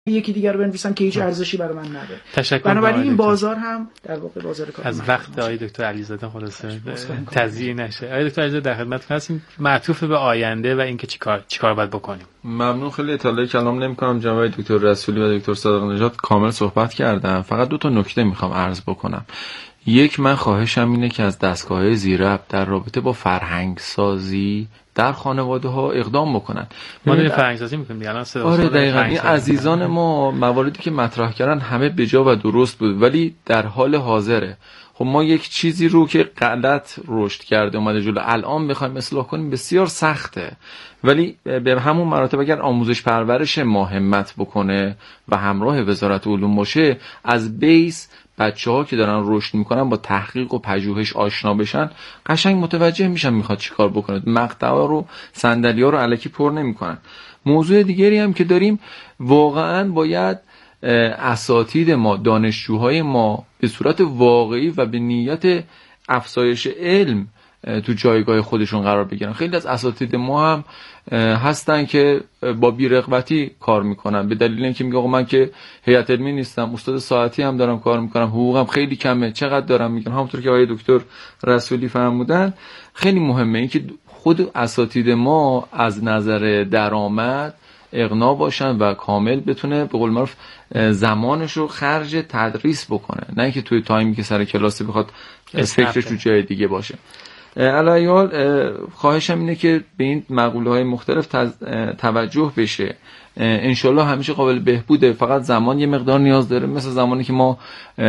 یکی دیگر رو بنویسم که هیچ ارزشی برای من نداره. تشکر. بنابراین این بازار هم در واقع بازار کار از وقت آقای دکتر علیزاده خلاصه تضییع نشه. آقای دکتر علیزاده در خدمت هستیم، معطوف به آینده و اینکه چیکار باید بکنیم. ممنون. خیلی اطلاعی کلام نمی‌کنم. جناب دکتر رسولی و دکتر صادق نژاد کامل صحبت کردن. فقط 2 تا نکته می‌خوام عرض بکنم. یک، من خواهشم اینه که از دستگاه‌های زیرربط در رابطه با فرهنگ سازی در خانواده‌ها اقدام بکنن. ما داریم فرهنگ سازی می‌کنیم الان. آره دقیقاً. این عزیزان ما مواردی که مطرح کردن همه بجا و درست بود، ولی در حال حاضره. خب ما یک چیزی رو که غلط رشد کرده اومده جلو الان بخوایم اصلاح کنیم بسیار سخته، ولی به همون مراتب اگر آموزش پرورش ما همت بکنه و همراه وزارت علوم باشه، از بیس بچه‌ها که دارن رشد میکنن با تحقیق و پژوهش آشنا بشن، قشنگ متوجه میشن میخواد چیکار بکنه. مقطعا رو صندلی‌ها رو الکی پر نمیکنن. موضوع دیگری هم که داریم، واقعا باید اساتید ما، دانشجوهای ما به صورت واقعی و به نیت افزایش علم تو جایگاه خودشون قرار بگیرن. خیلی از اساتید ما هم هستن که با بی‌رغبتی کار میکنن به دلیل اینکه میگه آقا من که هیئت علمی نیستم، استاد ساعتی هم دارم کار میکنم، حقوقم خیلی کمه، چقدر دارم میگن. همونطور که آقای دکتر رسولی فرمودن، خیلی مهمه اینکه خود اساتید ما از نظر درآمد اقنا باشن و کامل بتونه به قول معروف زمانش رو خرج تدریس بکنه، نه اینکه توی تایمی که سر کلاس بخواد فکرش رو جای دیگه باشه. علی حال خواهشم اینه که به این مقوله‌های مختلف توجه بشه. انشالله همیشه قابل بهبوده، فقط زمان یه مقدار نیاز داره. مثل زمانی که ما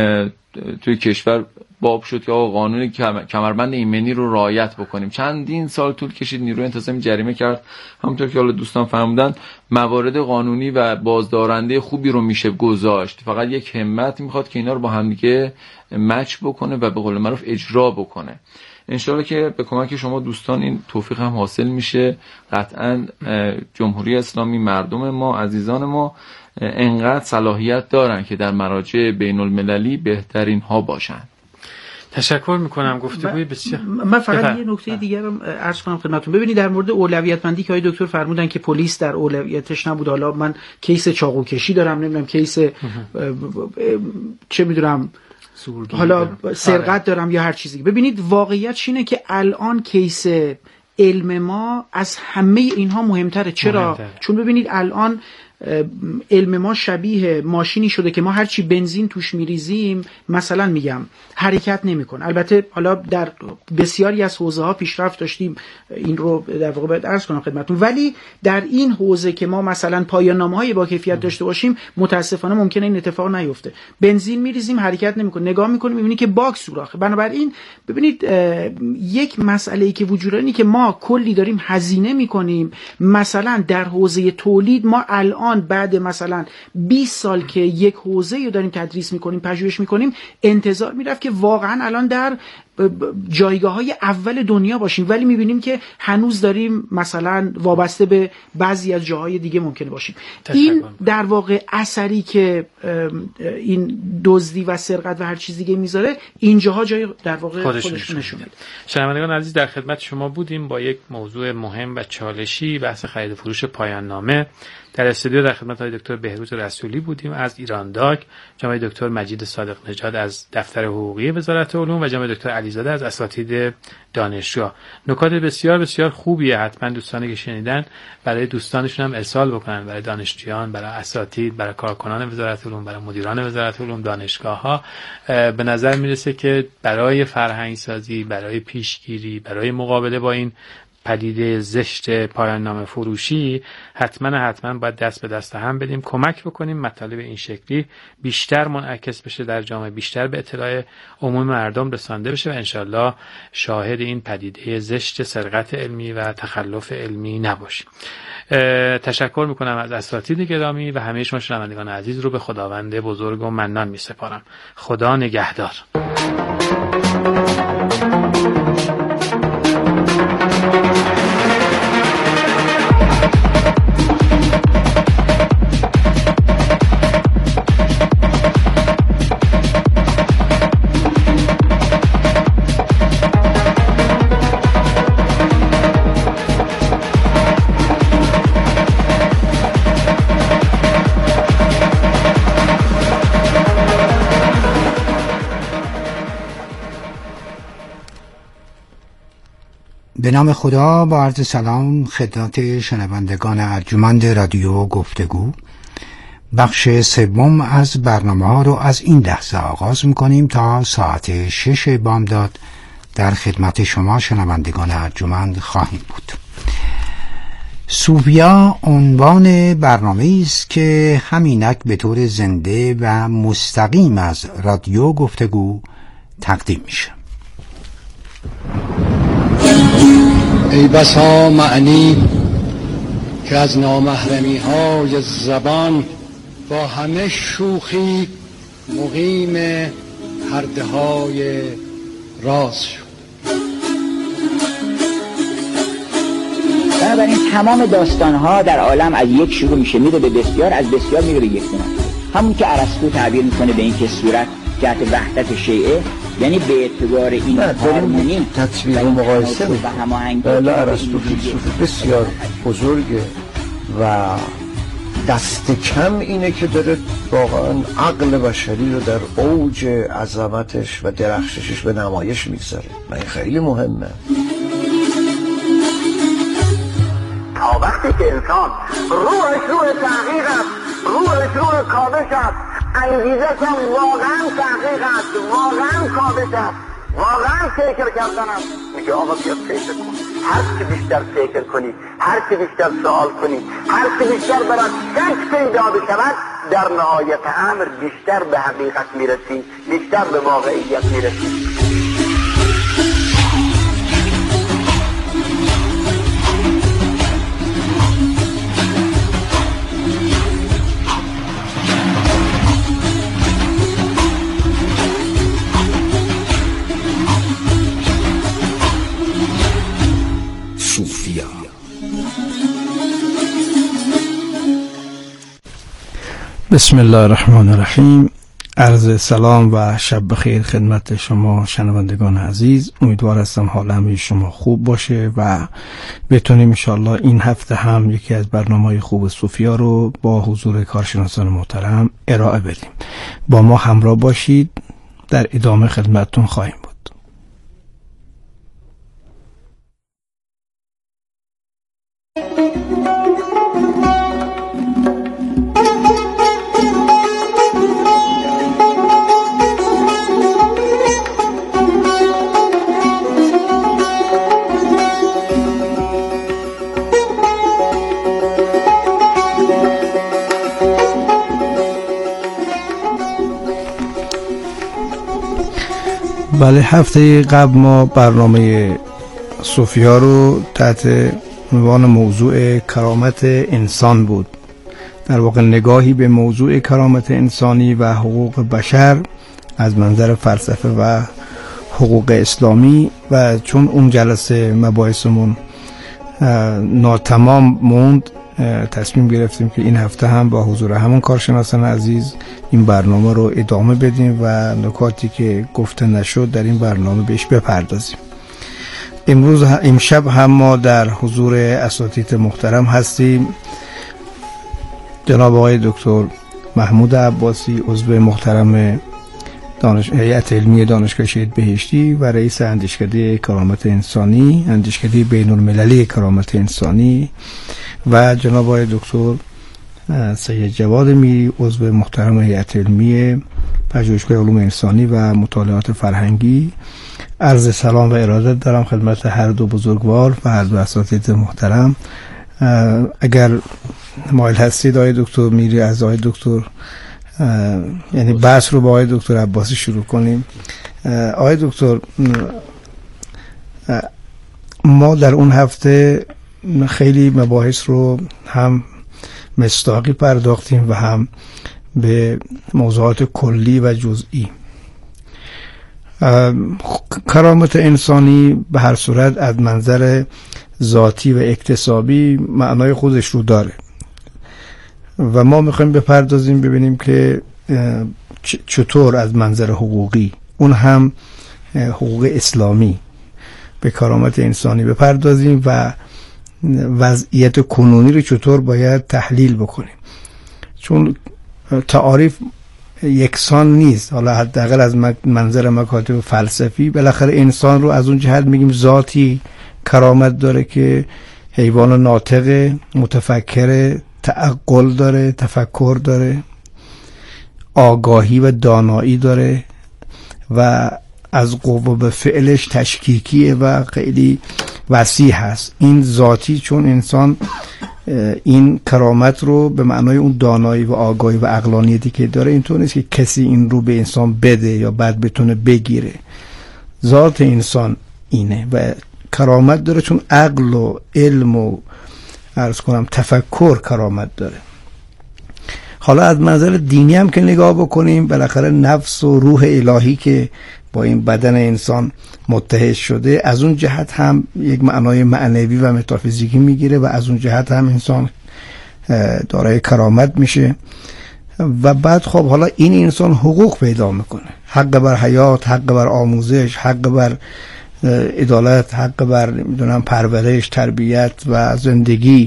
توی کشور باب شد که آقا قانون کمربند ایمنی رو رعایت بکنیم، چندین سال طول کشید، نیروی انتظامی جریمه کرد. همونطور که حالا دوستان فرمودن موارد قانونی و بازدارنده خوبی رو میشه گذاشت، فقط یک همت میخواد که اینا رو با هم دیگه مچ بکنه و به قول معروف اجرا بکنه. انشالله که به کمک شما دوستان این توفیق هم حاصل میشه. قطعا جمهوری اسلامی، مردم ما، عزیزان ما انقدر صلاحیت دارن که در مراجع بین المللی بهترین ها باشن. تشکر میکنم. گفتگوی بسیار. من فقط یه نکته دیگر رو عرض کنم خدمتتون. ببینید در مورد اولویت بندی که آقای دکتر فرمودن که پلیس در اولویتش نبود، حالا من کیس چاقو کشی دارم، نمیدونم کیس چه میدونم حالا سرقت دارم یا هر چیزی. ببینید واقعیتش اینه که الان کیس علم ما از همه اینها مهمتره. چرا؟ چون ببینید الان علم ما شبیه ماشینی شده که ما هرچی بنزین توش میریزیم مثلا میگم حرکت نمیکنه. البته حالا در بسیاری از حوزه ها پیشرفت داشتیم، این رو در واقع باید عرض کنم خدمتتون، ولی در این حوزه که ما مثلا پایان نامه های با کیفیت داشته باشیم متاسفانه ممکنه این اتفاق نیفته. بنزین میریزیم حرکت نمیکنه، نگاه میکنیم میبینی که باگ سوراخه. بنابراین ببینید یک مسئله ای که وجود داره اینه که ما کلی داریم هزینه میکنیم. مثلا در حوزه تولید ما الان بعد مثلا 20 سال که یک حوزه رو داریم تدریس میکنیم، پژوهش میکنیم، انتظار میرفت که واقعا الان در جایگاه‌های اول دنیا باشیم، ولی میبینیم که هنوز داریم مثلا وابسته به بعضی از جاهای دیگه ممکنه باشیم. این در واقع اثری که این دزدی و سرقت و هر چیز دیگه میذاره اینجاها جای در واقع خودش نشون میده. شنوندگان عزیز، در خدمت شما بودیم با یک موضوع مهم و چالشی، بحث خرید و فروش پایان نامه. در استودیو در خدمت های دکتر بهروز رسولی بودیم از ایران داک، جناب دکتر مجید صادق نژاد از دفتر حقوقی وزارت علوم و جناب دکتر علیزاده از اساتید دانشگاه. نکات بسیار بسیار خوبیه، حتما دوستانی که شنیدن برای دوستانشون هم ارسال بکنن، برای دانشجویان، برای اساتید، برای کارکنان وزارت علوم، برای مدیران وزارت علوم، دانشگاه‌ها. به نظر میرسه که برای فرهنگ سازی، برای پیشگیری، برای مقابله با این پدیده زشت پایان نامه فروشی حتما باید دست به دست هم بدیم، کمک بکنیم مطالب این شکلی بیشتر منعکس بشه در جامعه، بیشتر به اطلاع عموم مردم رسانده بشه و انشالله شاهد این پدیده زشت سرقت علمی و تخلف علمی نباشیم. تشکر میکنم از اساتید گرامی و همه شما شنوندگان عزیز رو به خداوند بزرگ و منان میسپارم. خدا نگهدار. به نام خدا، با عرض سلام خدمت شنوندگان ارجمند رادیو گفتگو. بخش سوم از برنامه ها رو از این لحظه آغاز میکنیم تا ساعت 6 بامداد در خدمت شما شنوندگان ارجمند خواهیم بود. صوفیا عنوان برنامه است که همینک به طور زنده و مستقیم از رادیو گفتگو تقدیم میشه. ای بسا معنی که از نامحرمی های زبان با همه شوخی مقیم پرده های راز شد. بنابراین تمام داستان ها در عالم از یک شروع میشه میره به بسیار، از بسیار میره به یک دونه. همون که ارسطو تعبیر میکنه به این که صورت جهت وحدت شیعه، یعنی به اعتبار این هارمونی تطبیق و مقایسه و هماهنگی. بله ارسطو فیلسوف بسیار بزرگه و دست کم اینه که داره واقعا عقل بشری رو در اوج عظمتش و درخششش به نمایش میگذاره و این خیلی مهمه. تا وقتی که انسان روح تحقیق است، روح کابش است، انگیزه هم واقعا تحقیق است، واقعا کابش است، واقعا فکر کردن است. میگه آقا بیا فکر کن. هر چی بیشتر فکر کنی، هر چی بیشتر سوال کنی، هر چی بیشتر برات شک پیدا بشود، در نهایت امر بیشتر به حقیقت میرسی، بیشتر به واقعیت میرسی. بسم الله الرحمن الرحیم. عرض سلام و شب بخیر خدمت شما شنوندگان عزیز. امیدوار هستم حال همه شما خوب باشه و بتونیم انشاءالله این هفته هم یکی از برنامه‌های خوب صوفیا رو با حضور کارشناسان محترم ارائه بدیم. با ما همراه باشید، در ادامه خدمتتون خواهیم بود. بله، هفته قبل ما برنامه صوفیا رو تحت عنوان موضوع کرامت انسان بود، در واقع نگاهی به موضوع کرامت انسانی و حقوق بشر از منظر فلسفه و حقوق اسلامی. و چون اون جلسه مباحثمون ناتمام موند، تصمیم گرفتیم که این هفته هم با حضور همون کارشناسان عزیز این برنامه رو ادامه بدیم و نکاتی که گفته نشد در این برنامه بهش بپردازیم. امشب هم ما در حضور اساتید محترم هستیم. جناب آقای دکتر محمود عباسی، عضو محترم هیئت علمی دانشگاه شهید بهشتی و رئیس اندیشکده کرامت انسانی، اندیشکده بین المللی کرامت انسانی، و جناب آقای دکتر سید جواد میری، عضو محترم هیئت علمی پژوهشگاه علوم انسانی و مطالعات فرهنگی. عرض سلام و ارادت دارم خدمت هر دو بزرگوار و هر دو اساتید محترم. اگر مایل هستید آقای دکتر میری از آقای دکتر، یعنی بحث رو با آقای دکتر عباسی شروع کنیم. آقای دکتر، ما در اون هفته خیلی مباحث رو هم مصداقی پرداختیم و هم به موضوعات کلی و جزئی. کرامت انسانی به هر صورت از منظر ذاتی و اکتسابی معنای خودش رو داره و ما میخوایم بپردازیم ببینیم که چطور از منظر حقوقی، اون هم حقوق اسلامی، به کرامت انسانی بپردازیم و وضعیت کنونی رو چطور باید تحلیل بکنیم، چون تعاریف یکسان نیست. حالا حداقل از منظر مکاتب فلسفی بالاخره انسان رو از اون جهت میگیم ذاتی کرامت داره که حیوان ناطق، متفکر، تعقل داره، تفکر داره، آگاهی و دانایی داره و از قوه به فعلش تشکیکیه و خیلی وسیع هست. این ذاتی، چون انسان این کرامت رو به معنای اون دانایی و آگاهی و عقلانیتی که داره اینطور نیست که کسی این رو به انسان بده یا بعد بتونه بگیره. ذات انسان اینه و کرامت داره چون عقل و علم و عرض کنم تفکر کرامت داره. حالا از منظر دینی هم که نگاه بکنیم، بالاخره نفس و روح الهی که با این بدن انسان متحد شده، از اون جهت هم یک معنای معنوی و متافیزیکی میگیره و از اون جهت هم انسان دارای کرامت میشه. و بعد خب حالا این انسان حقوق پیدا میکنه، حق بر حیات، حق بر آموزش، حق بر عدالت، حق بر نمیدونم پرورش، تربیت و زندگی.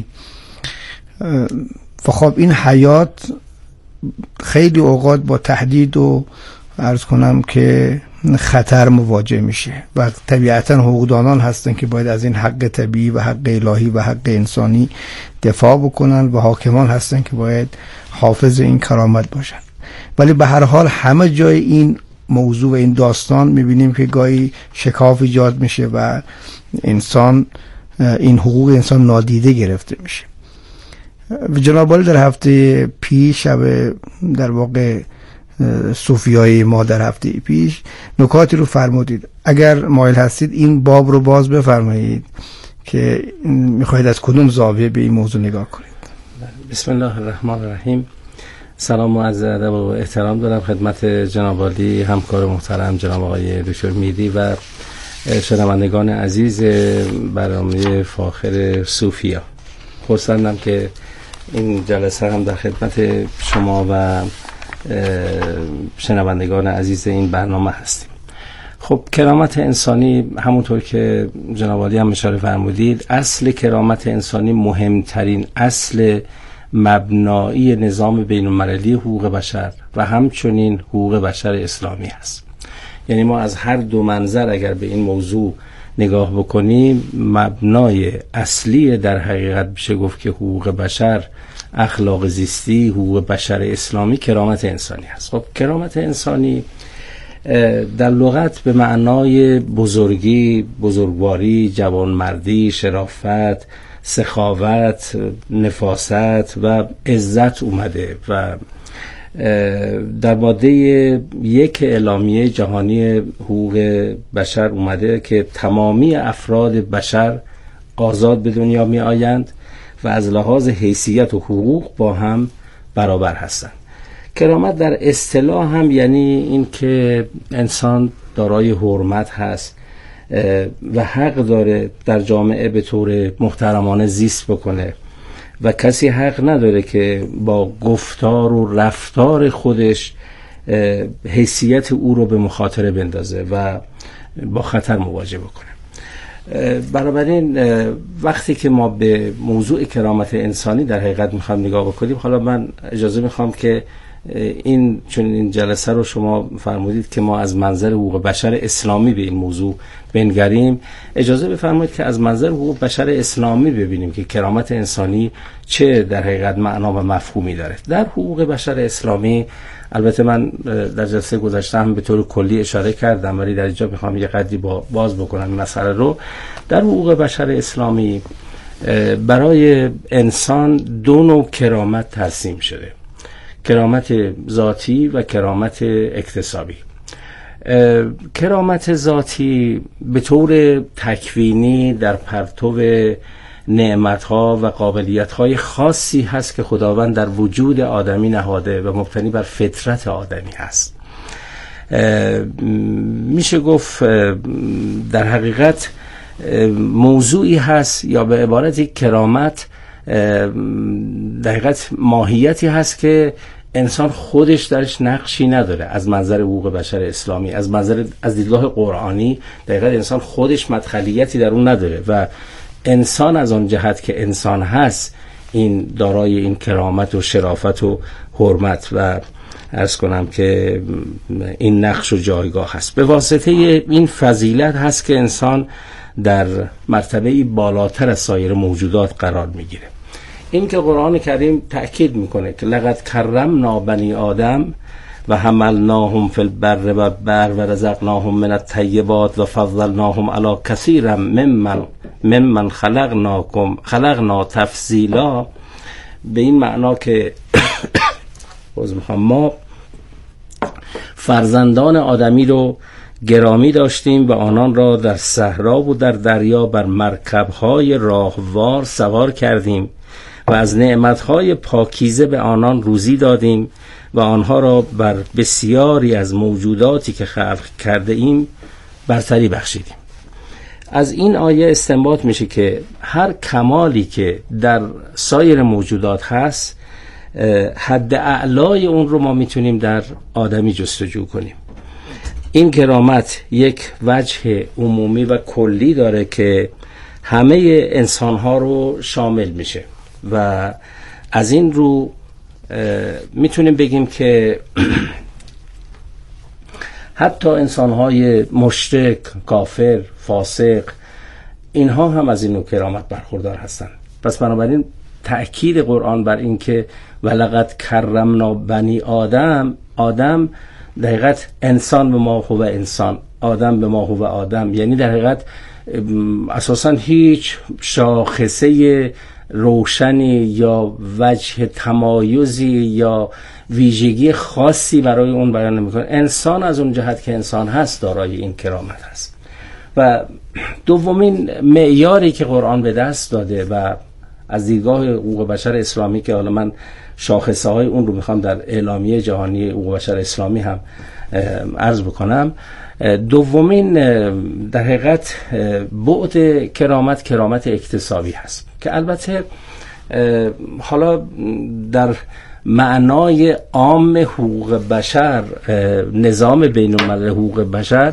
و خب این حیات خیلی اوقات با تهدید و عرض کنم که خطر مواجه میشه و طبیعتا حقوقدانان هستن که باید از این حق طبیعی و حق الهی و حق انسانی دفاع بکنن و حاکمان هستن که باید حافظ این کرامت باشن. ولی به هر حال همه جای این موضوع و این داستان میبینیم که گاهی شکاف ایجاد میشه و انسان، این حقوق انسان نادیده گرفته میشه. جناب عالی در هفته پیش، در واقع صوفیای ما در هفته پیش نکاتی رو فرمودید. اگر مایل هستید این باب رو باز بفرمایید که میخواهید از کدوم زاویه به این موضوع نگاه کنید. بسم الله الرحمن الرحیم. سلام و عرض ادب و احترام دارم خدمت جناب عالی، همکار محترم جناب آقای دکتر میری و شنوندگان عزیز برنامه فاخر صوفیا. خرسندم که این جلسه هم در خدمت شما و شنوندگان عزیز این برنامه هستیم. خب کرامت انسانی، همونطور که جناب عالی هم اشاره فرمودید، اصل کرامت انسانی مهمترین اصل مبنایی نظام بین المللی حقوق بشر و همچنین حقوق بشر اسلامی هست. یعنی ما از هر دو منظر اگر به این موضوع نگاه بکنیم، مبنای اصلی در حقیقت میشه گفت که حقوق بشر، اخلاق زیستی، حقوق بشر اسلامی کرامت انسانی هست. خب کرامت انسانی در لغت به معنای بزرگی، بزرگواری، جوانمردی، شرافت، سخاوت، نفاست و عزت اومده و در ماده 1 اعلامیه جهانی حقوق بشر اومده که تمامی افراد بشر آزاد به دنیا می آیند و از لحاظ حیثیت و حقوق با هم برابر هستند. کرامت در اصطلاح هم یعنی این که انسان دارای حرمت هست و حق داره در جامعه به طور محترمانه زیست بکنه و کسی حق نداره که با گفتار و رفتار خودش حیثیت او رو به مخاطره بندازه و با خطر مواجه بکنه. بنابراین وقتی که ما به موضوع کرامت انسانی در حقیقت میخوام نگاه بکنیم، حالا من اجازه میخوام که چون این جلسه رو شما فرمودید که ما از منظر حقوق بشر اسلامی به این موضوع بنگریم، اجازه بفرمایید که از منظر حقوق بشر اسلامی ببینیم که کرامت انسانی چه در حقیقت معنا و مفهومی داره. در حقوق بشر اسلامی، البته من در جلسه گذشته هم به طور کلی اشاره کردم ولی در اینجا میخوام یه قدری باز بکنم این مسئله رو. در حقوق بشر اسلامی برای انسان دو نوع کرامت ترسیم شده: کرامت ذاتی و کرامت اکتسابی. کرامت ذاتی به طور تکوینی در پرتو نعمت‌ها و قابلیت‌های خاصی هست که خداوند در وجود آدمی نهاده و مبتنی بر فطرت آدمی هست. میشه گفت در حقیقت موضوعی هست، یا به عبارتی کرامت در حقیقت ماهیتی هست که انسان خودش درش نقشی نداره از منظر حقوق بشر اسلامی. از دیدگاه قرآنی در حقیقت انسان خودش مدخلیتی در اون نداره و انسان از آن جهت که انسان هست این دارای این کرامت و شرافت و حرمت و عرض کنم که این نقش و جایگاه هست. به واسطه این فضیلت هست که انسان در مرتبه بالاتر از سایر موجودات قرار میگیره. این که قرآن کریم تأکید میکنه که لقد کرمنا بنی آدم و حملناهم فی البر و البحر و رزقناهم من الطیبات و فضلناهم علی کثیر ممن خلقنا تفضیلا، به این معنا که ما فرزندان آدمی رو گرامی داشتیم و آنان را در صحرا و در دریا بر مرکب‌های راهوار سوار کردیم و از نعمت‌های پاکیزه به آنان روزی دادیم و آنها را بر بسیاری از موجوداتی که خلق کرده ایم برتری بخشیدیم. از این آیه استنباط میشه که هر کمالی که در سایر موجودات هست حد اعلای اون رو ما میتونیم در آدمی جستجو کنیم. این کرامت یک وجه عمومی و کلی داره که همه انسانها رو شامل میشه و از این رو میتونیم بگیم که حتی انسانهای مشرک، کافر، فاسق، اینها هم از این نوع کرامت برخوردار هستند. پس بنابراین تأکید قرآن بر این که ولقد کرمنا بنی آدم در حقیقت انسان به ما هو انسان، آدم به ما هو آدم، یعنی در حقیقت اساساً هیچ شاخصه روشنی یا وجه تمایزی یا ویژگی خاصی برای اون بیان نمی‌کنه. انسان از اون جهت که انسان هست دارای این کرامت هست. و دومین معیاری که قرآن به دست داده و از دیدگاه حقوق بشر اسلامی که حالا من شاخصه های اون رو میخوام در اعلامیه جهانی حقوق بشر اسلامی هم عرض بکنم، دومین در حقیقت بعد کرامت اکتسابی هست که البته حالا در معنای عام حقوق بشر، نظام بین الملل حقوق بشر،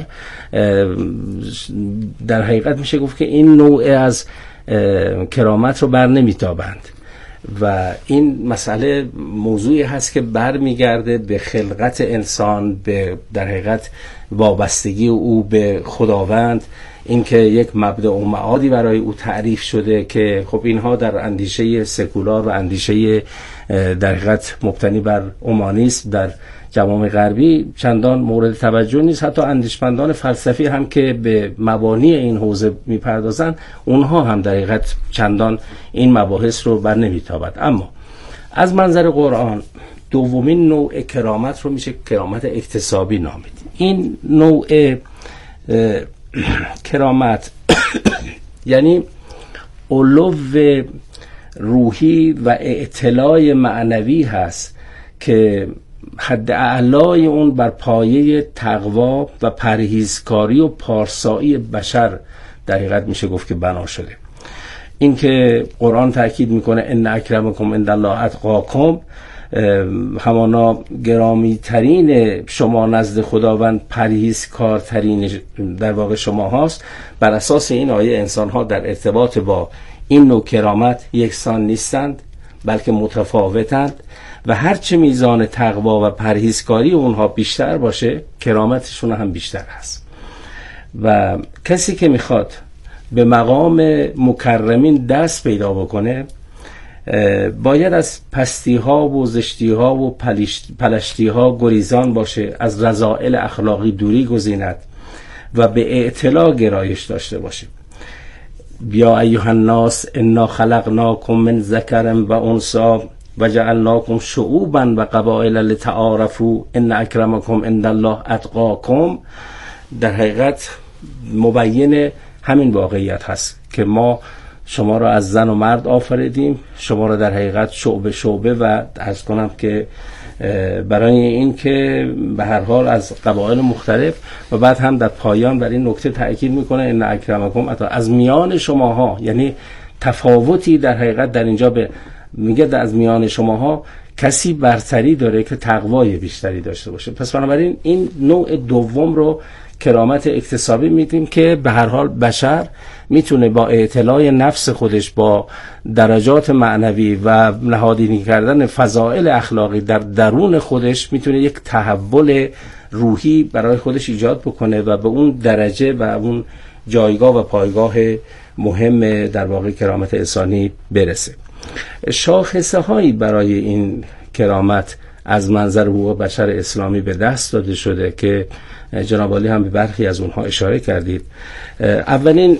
در حقیقت میشه گفت که این نوع از کرامت رو بر نمیتابند و این مسئله موضوعی هست که برمیگرده به خلقت انسان، به در حقیقت وابستگی او به خداوند، اینکه یک مبدأ و معادی برای او تعریف شده که خب اینها در اندیشه سکولار و اندیشه در حقیقت مبتنی بر اومانیسم در جوامع غربی چندان مورد توجه نیست. حتی اندیشمندان فلسفی هم که به مبانی این حوزه میپردازن، اونها هم در حقیقت چندان این مباحث رو بر نمیتابد. اما از منظر قرآن دومین نوع کرامت رو میشه کرامت اکتسابی نامید. این نوع کرامت یعنی علو روحی و اعتلاء معنوی هست که حد اعلای اون بر پایه تقوا و پرهیزکاری و پارسایی بشر در حقیقت میشه گفت که بنا شده. این که قرآن تأکید میکنه ان اکرمکم عند الله اتقاکم، همانا گرامی ترین شما نزد خداوند پرهیزکارترین در واقع شما هاست. بر اساس این آیه انسان ها در ارتباط با این نوع کرامت یکسان نیستند بلکه متفاوتند و هرچه میزان تقوا و پرهیزکاری اونها بیشتر باشه کرامتشون هم بیشتر هست. و کسی که میخواد به مقام مکرمین دست پیدا بکنه باید از پستی ها و زشتی ها و پلشتی ها گریزان باشه، از رذائل اخلاقی دوری گزیند و به اعتلا گرایش داشته باشه. یا ایها الناس انا خلقناکم من ذکر و انثی و جعلناکم شعوبا و قبائل لتعارفوا ان اکرمکم عند الله اتقاکم، در حقیقت مبین همین واقعیت هست که ما شما را از زن و مرد آفریدیم، شما را در حقیقت شعبه شعبه و عرض کنم که برای این که به هر حال از قبایل مختلف، و بعد هم در پایان بر این نکته تأکید میکنه ان اکرمکم از میان شماها، یعنی تفاوتی در حقیقت در اینجا میگه از میان شماها کسی برتری داره که تقوای بیشتری داشته باشه. پس بنابراین این نوع دوم رو کرامت اکتسابی میگیم که به هر حال بشر میتونه با اعتلاء نفس خودش با درجات معنوی و نهادینی کردن فضائل اخلاقی در درون خودش میتونه یک تحول روحی برای خودش ایجاد بکنه و به اون درجه و اون جایگاه و پایگاه مهم در واقع کرامت انسانی برسه. شاخصه هایی برای این کرامت از منظر حقوق بشر اسلامی به دست داده شده که جناب عالی هم به برخی از اونها اشاره کردید. اولین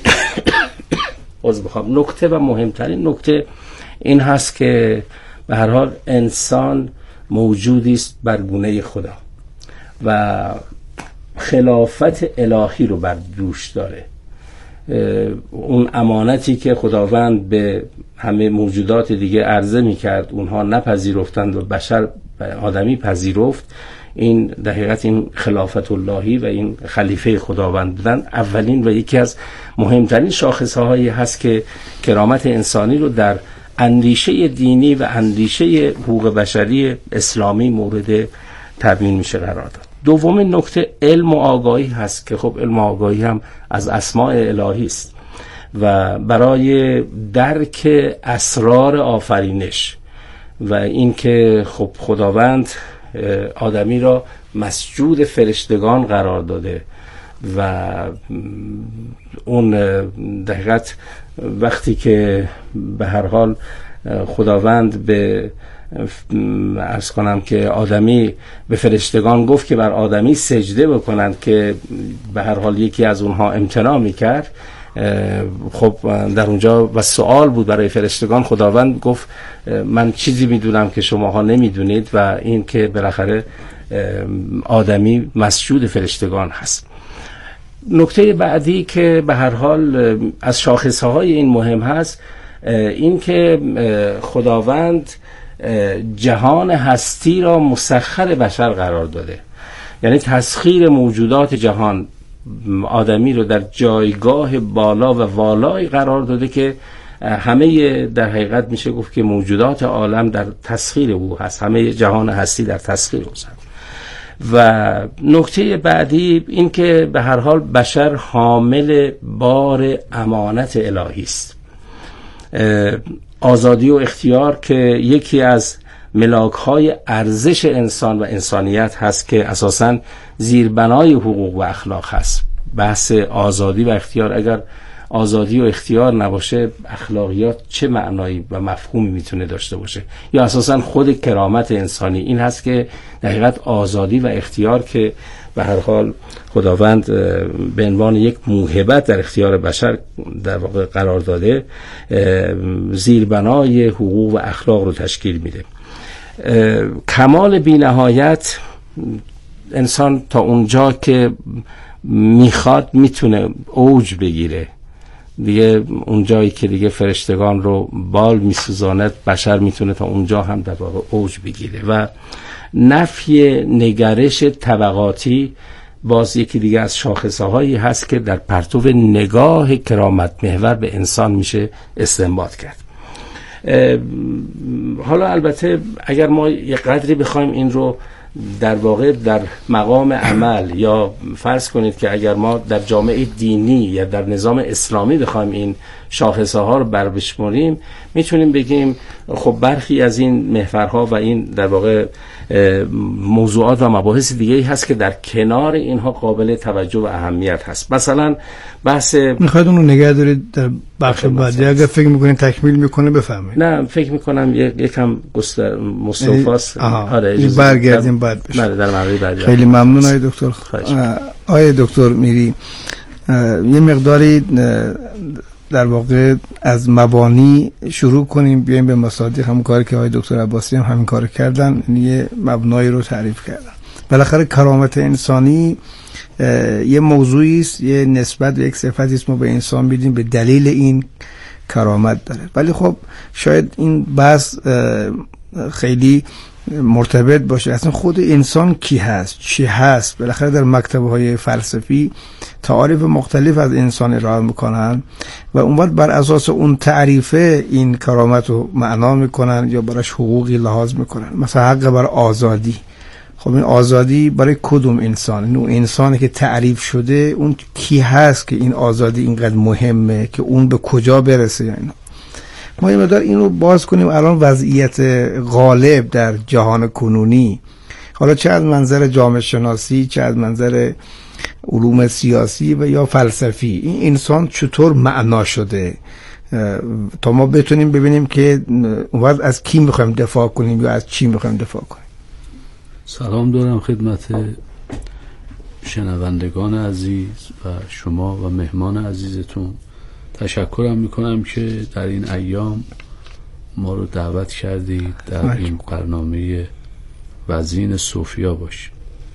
نکته و مهمترین نکته این هست که به هر حال انسان موجودی است بر گونه خدا و خلافت الهی رو بر دوش داره. اون امانتی که خداوند به همه موجودات دیگه عرضه میکرد اونها نپذیرفتند و بشر آدمی پذیرفت، این در حقیقت این خلافت اللهی و این خلیفه خداوند بودن. اولین و یکی از مهمترین شاخصهایی هست که کرامت انسانی رو در اندیشه دینی و اندیشه حقوق بشری اسلامی مورد تبیین میشه قرار داد. دومین نکته علم و آگاهی هست که خب علم و آگاهی هم از اسماء الهی است و برای درک اسرار آفرینش و اینکه خب خداوند آدمی را مسجود فرشتگان قرار داده و اون در حقیقت وقتی که به هر حال خداوند به عرض کنم که آدمی به فرشتگان گفت که بر آدمی سجده بکنند که به هر حال یکی از اونها امتناع میکرد، خب در اونجا و سوال بود برای فرشتگان. خداوند گفت من چیزی میدونم که شماها نمیدونید و این که بالاخره آدمی مسجود فرشتگان هست. نکته بعدی که به هر حال از شاخصهای این مهم هست این که خداوند جهان هستی را مسخر بشر قرار داده، یعنی تسخیر موجودات جهان آدمی رو در جایگاه بالا و والایی قرار داده که همه در حقیقت میشه گفت که موجودات عالم در تسخیر او هست، همه جهان هستی در تسخیر او هست. و نکته بعدی این که به هر حال بشر حامل بار امانت الهی است. آزادی و اختیار که یکی از ملاک‌های ارزش انسان و انسانیت هست که اساساً زیربنای حقوق و اخلاق هست. بحث آزادی و اختیار، اگر آزادی و اختیار نباشه اخلاقیات چه معنایی و مفهومی میتونه داشته باشه؟ یا اساساً خود کرامت انسانی این هست که در حقیقت آزادی و اختیار که به هر حال خداوند به عنوان یک موهبت در اختیار بشر در واقع قرار داده زیربنای حقوق و اخلاق رو تشکیل میده. کمال بی‌نهایت انسان تا اونجا که میخواد میتونه اوج بگیره دیگه، اون جایی که دیگه فرشتگان رو بال میسوزاند بشر میتونه تا اونجا هم در واقع اوج بگیره. و نفی نگرش طبقاتی باز یکی دیگه از شاخصه هایی هست که در پرتو نگاه کرامت محور به انسان میشه استنباط کرد. حالا البته اگر ما یک قدری بخوایم این رو در واقع در مقام عمل، یا فرض کنید که اگر ما در جامعه دینی یا در نظام اسلامی بخوایم این شاخصه ها رو بربشماریم، میتونیم بگیم خب برخی از این محورها و این در واقع موضوعات و مباحث دیگه هست که در کنار اینها قابل توجه و اهمیت هست. مثلا بحث میخواید اون رو نگه دارید در بخش بعدی، اگر فکر میکنید تکمیل میکنه بفرمایید. نه فکر میکنم یکم مستوفاست. آره برگردیم بعد بشه. در مورد بعدی. خیلی ممنون آقای دکتر. آقای دکتر میری یه مقداری در واقع از مبانی شروع کنیم بیایم به مصادیق، همون کاری که آقای دکتر عباسی هم همین کارو کردن، یه مبنایی رو تعریف کردن. بالاخره کرامت انسانی یه موضوعی است، یه نسبت و یک صفتی است ما به انسان میدیم به دلیل این کرامت داره. ولی خب شاید این بحث خیلی مرتبط باشه اصلا خود انسان کی هست، چی هست. بالاخره در مکتب‌های فلسفی تعاریف مختلف از انسان ارائه میکنن و اون وقت بر اساس اون تعریفه این کرامت رو معنا میکنن یا براش حقوقی لحاظ میکنن. مثلا حق بر آزادی، خب این آزادی برای کدوم انسان؟ اون انسانی که تعریف شده اون کی هست که این آزادی اینقدر مهمه که اون به کجا برسه؟ یا اینا ما یه مقدار این رو باز کنیم. الان وضعیت غالب در جهان کنونی، حالا چه از منظر جامعه شناسی، چه از منظر علوم سیاسی و یا فلسفی، این انسان چطور معنا شده تا ما بتونیم ببینیم که اون وقت از کی میخوایم دفاع کنیم یا از چی میخوایم دفاع کنیم. سلام دارم خدمت شنوندگان عزیز و شما و مهمان عزیزتون. تشکرم میکنم که در این ایام ما رو دعوت کردید در این برنامه وزین صوفیا باشیم.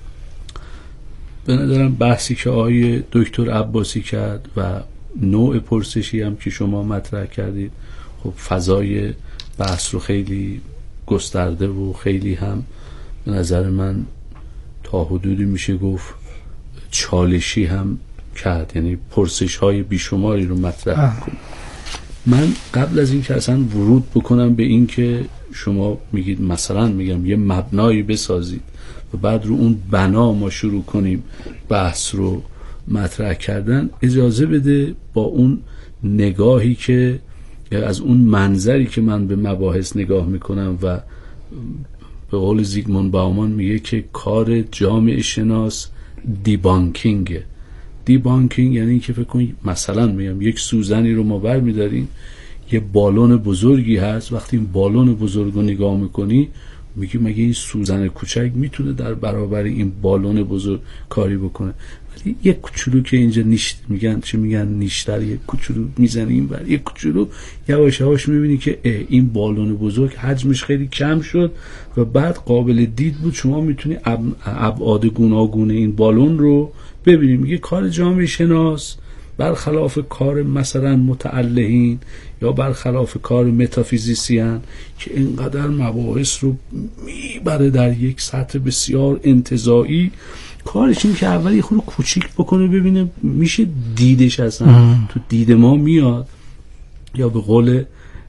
به نظرم بحثی که آقای دکتر عباسی کرد و نوع پرسشی هم که شما مطرح کردید، خب فضای بحث رو خیلی گسترده و خیلی هم به نظر من تا حدودی میشه گفت چالشی هم کرد، یعنی پرسش های بیشماری رو مطرح کنم. من قبل از این که اصلا ورود بکنم به این که شما میگید مثلا میگم یه مبنایی بسازید و بعد رو اون بنا ما شروع کنیم بحث رو مطرح کردن، اجازه بده با اون نگاهی که یا از اون منظری که من به مباحث نگاه میکنم و به قول زیگموند باومان میگه که کار جامعه شناس دیبانکینگه. دیبانکینگ یعنی که فکر کنید مثلا میگم یک سوزنی رو ما بر میداریم، یه بالون بزرگی هست، وقتی این بالون بزرگ رو نگاه میکنی میگی مگه این سوزن کوچک میتونه در برابر این بالون بزرگ کاری بکنه؟ ولی یک کوچولو که اینجا میگن نیشتر یک کوچولو میزنیم بر یک کوچولو، یواش یواش میبینی که این بالون بزرگ حجمش خیلی کم شد و بعد قابل دید بود، شما میتونی ابعاد گوناگون این بالون رو ببینی. میگه کار جامعه شناس برخلاف کار مثلا متعلهین یا برخلاف کار متافیزیسیان که اینقدر مباحث رو میبره در یک سطح بسیار انتزاعی، کارش این که اول یه خورده کوچیک بکنه ببینه میشه دیدش اصلا تو دید ما میاد یا به قول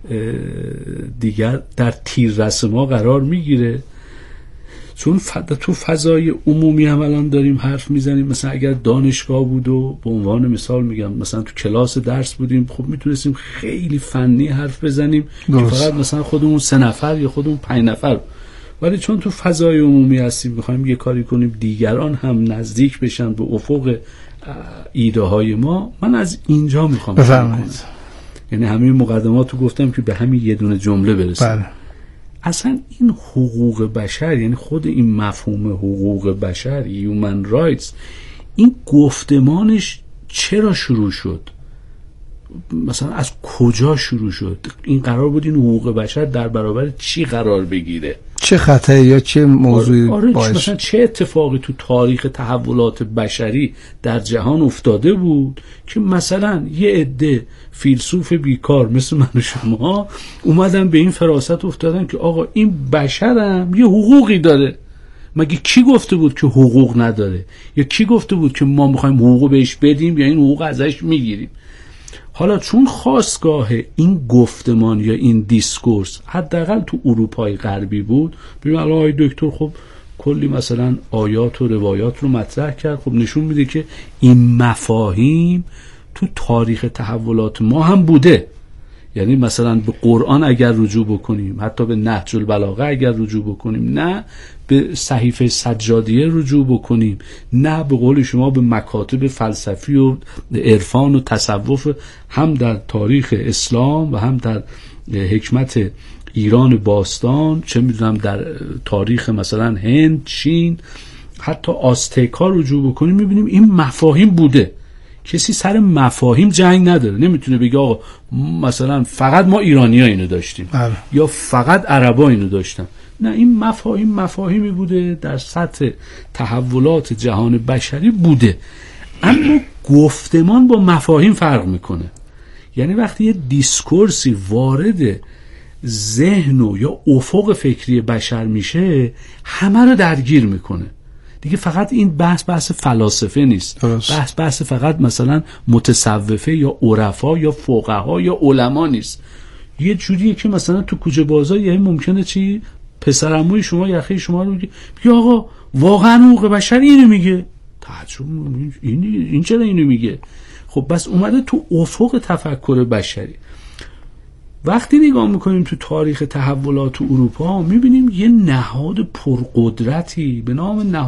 دیگر در تیررس ما قرار میگیره. چون تو فضای عمومی هم الان داریم حرف میزنیم، مثلا اگر دانشگاه بود و به عنوان مثال میگم مثلا تو کلاس درس بودیم، خب میتونستیم خیلی فنی حرف بزنیم که فقط مثلا خودمون 3 نفر یا خودمون 5 نفر، ولی چون تو فضای عمومی هستیم میخوایم یه کاری کنیم دیگران هم نزدیک بشن به افق ایده های ما. من از اینجا میخوام بفرمایید، یعنی همین مقدماتو گفتم که به همین یه دونه جمله برسیم. اصلا این حقوق بشر، یعنی خود این مفهوم حقوق بشر، human rights، این گفتمانش چرا شروع شد؟ مثلا از کجا شروع شد؟ این قرار بود این حقوق بشر در برابر چی قرار بگیره؟ چه خطری یا چه موضوعی مثلا چه اتفاقی تو تاریخ تحولات بشری در جهان افتاده بود که مثلا یه عده فیلسوف بیکار مثل من و شما اومدن به این فراست افتادن که آقا این بشرم یه حقوقی داره. مگه کی گفته بود که حقوق نداره؟ یا کی گفته بود که ما میخوایم حقوق بهش بدیم یا این حقوق ازش میگیریم؟ حالا چون خاستگاه این گفتمان یا این دیسکورس حداقل تو اروپای غربی بود، ببین الان آقای دکتر خب کلی مثلا آیات و روایات رو مطرح کرد، خب نشون میده که این مفاهیم تو تاریخ تحولات ما هم بوده. یعنی مثلا به قرآن اگر رجوع بکنیم، حتی به نهج البلاغه اگر رجوع بکنیم، نه به صحیفه سجادیه رجوع بکنیم، نه به قول شما به مکاتب فلسفی و عرفان و تصوف، هم در تاریخ اسلام و هم در حکمت ایران باستان، چه میدونم در تاریخ مثلا هند، چین، حتی آستیکا رجوع بکنیم، میبینیم این مفاهیم بوده. کسی سر مفاهیم جنگ نداره، نمیتونه بگه آقا مثلا فقط ما ایرانی‌ها اینو داشتیم یا فقط عربا اینو داشتن. نه، این مفاهیمی بوده در سطح تحولات جهان بشری بوده. اما گفتمان با مفاهیم فرق میکنه. یعنی وقتی یه دیسکورسی وارد ذهن و یا افق فکری بشر میشه، همه رو درگیر میکنه دیگه. فقط این بحث فلاسفه نیست، بحث فقط مثلا متصوفه یا عرفا یا فقها یا علما نیست. یه جوریه که مثلا تو کوچه بازار یه ممکنه چی پسرعموی شما یخی شما رو بگه آقا واقعا حقوق بشر اینو میگه، تعجب این چرا اینو میگه؟ خب بس اومده تو افق تفکر بشری. وقتی نگاه میکنیم تو تاریخ تحولات اروپا میبینیم یه نهاد پرقدرتی به نام